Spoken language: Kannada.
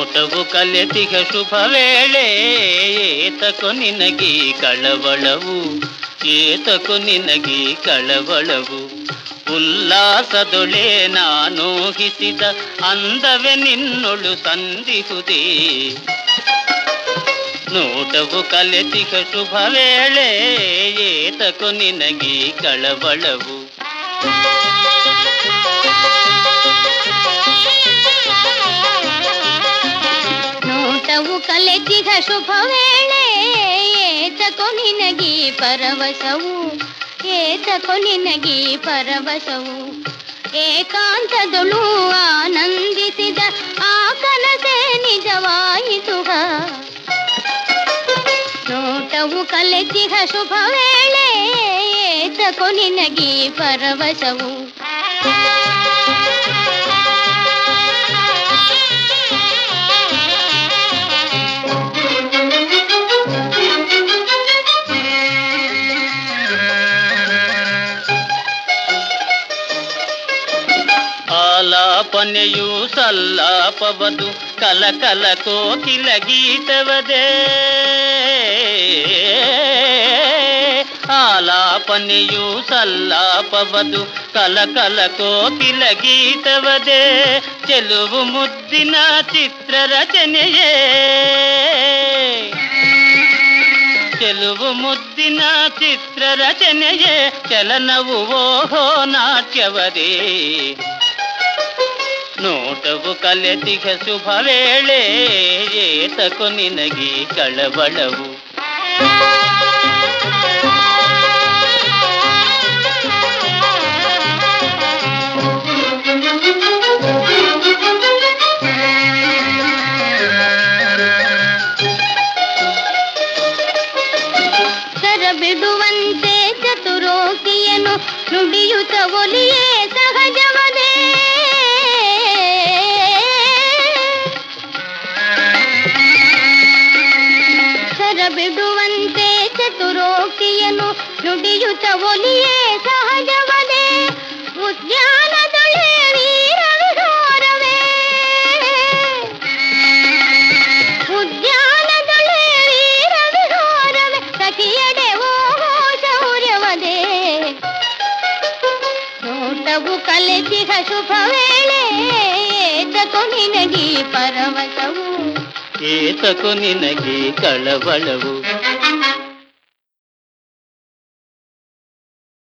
ನೋಟವು ಕಲೆತಿಗ ಶುಭ ವೇಳೆ ಏತಕೋ ನಿನಗೀ ಕಳವಳವು ಏತಕೋ ನಿನಗೀ ಕಳವಳವು ಉಲ್ಲಾಸದೊಳೆ ನಾನೂಹಿಸಿದ ಅಂದವೆ ನಿನ್ನೊಳು ಸಂಧಿಸುವುದೇ ನೋಟವು ಕಲೆತಿಗ ಶುಭ ವೇಳೆ ಏತಕೋ ನಿನಗೀ ಕಳವಳವು ನೋಟವು ಕಲೆತಿಗ ಶುಭ ವೇಳೆ ಏತಕೋ ನಿನಗೀ ಪರವಶವು ಏತಕೋ ನಿನಗೀ ಪರವಶವು ಏಕಾಂತದೊಳು ಆನಂದಿಸಿದ ಆ ಕನಸೇ ನಿಜವಾಯಿತು ನೋಟವು ಕಲೆತಿಗ ಶುಭ ವೇಳೆ ಏತಕೋ ನಿನಗೀ ಪರವಶವು ಆಲಾಪನೆಯು ಸಲ್ಲಾಪವದು ಕಲಕಲ ಕೋಕಿಲ ಗೀತವದೇ ಆಲಾಪನೆಯು ಸಲ್ಲಾಪವದು ಕಲಕಲ ಕೋಕಿಲ ಗೀತವದೇ ಚೆಲುವು ಮುದ್ದಿನ ಚಿತ್ರ ರಚನೆಯೇ ಚೆಲುವು ಮುದ್ದಿನ ಚಿತ್ರ ರಚನೆಯೇ ಚಲನವು ಓಹೋ ನಾಟ್ಯವದೇ ನೋಟವು ಕಲೆತಿಗ ಶುಭ ವೇಳೆ ಏತಕೋ ನಿನಗೀ ಕಳವಳವು ಸರ ಬಿಡುವಂತೆ ಚತುರೋಕ್ತಿಯನ್ನು ನುಡಿಯುತ್ತ ಒಲಿಯೇ ಸಹಜವದೇ ಬಿಡುವಂತೆ ಚತುರೋಕ್ತಿಯನ್ನು ನುಡಿಯುತ್ತ ಒಲಿಯೇ ಸಹಜವದೇ ಉದ್ಯಾನದೊಳೆ ವೀರ ವಿಹಾರವೇ ಉದ್ಯಾನದೊಳೆ ವೀರ ವಿಹಾರವೇ ಸಖಿಯಡೆ ಓಹೋ ಶೌರ್ಯವದೇ ನೋಟವು ಕಲೆತಿಗ ಶುಭ ವೇಳೆ ಏತಕೋ ನಿನಗೀ ಪರವಶವು ಏತಕೋ ನಿನಗೀ ಕಳವಳವು